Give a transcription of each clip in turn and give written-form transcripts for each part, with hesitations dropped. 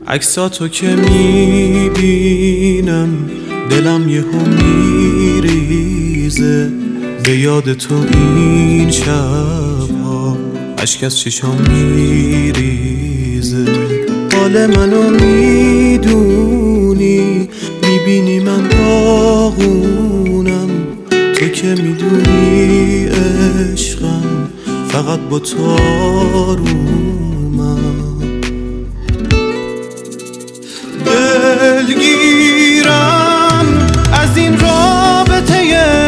عکساتو که میبینم دلم یهو میریزه، به یاد تو این شبها اشک از چشام میریزه. حال منو میدونی، میبینی من داغونم، تو که میدونی عشقم فقط با تو آرومم. دلگیرم از این رابطه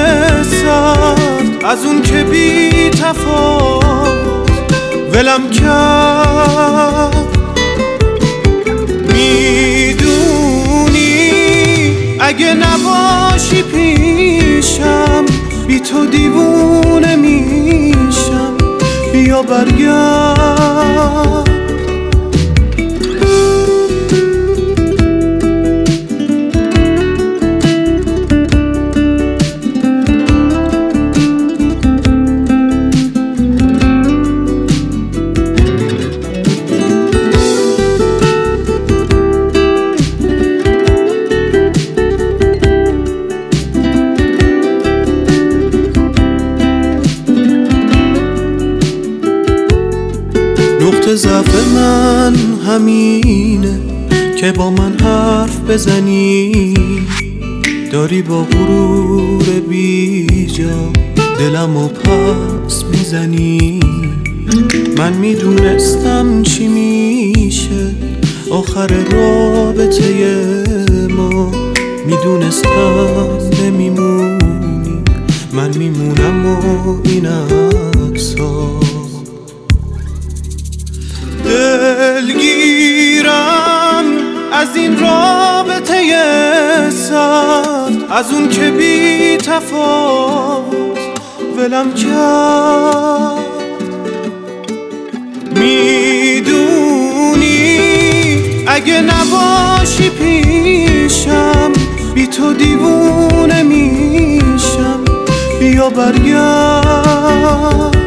سرد، از اون که بی تفاوت ولم کرد. میدونی اگه نباشی پیشم بی تو دیوونه میشم، بیا برگرد. نقطه ضعف من همینه که با من حرف بزنی، داری با غرور بیجا دلمو پس میزنی. من میدونستم چی میشه آخر رابطه ما، میدونستم نمیمونی، من میمونم و این عکس‌ها. دلگیرم از این رابطه سرد، از اون که بی تفاوت ولم کرد. میدونی اگه نباشی پیشم بی تو دیوونه میشم، بیا برگرد.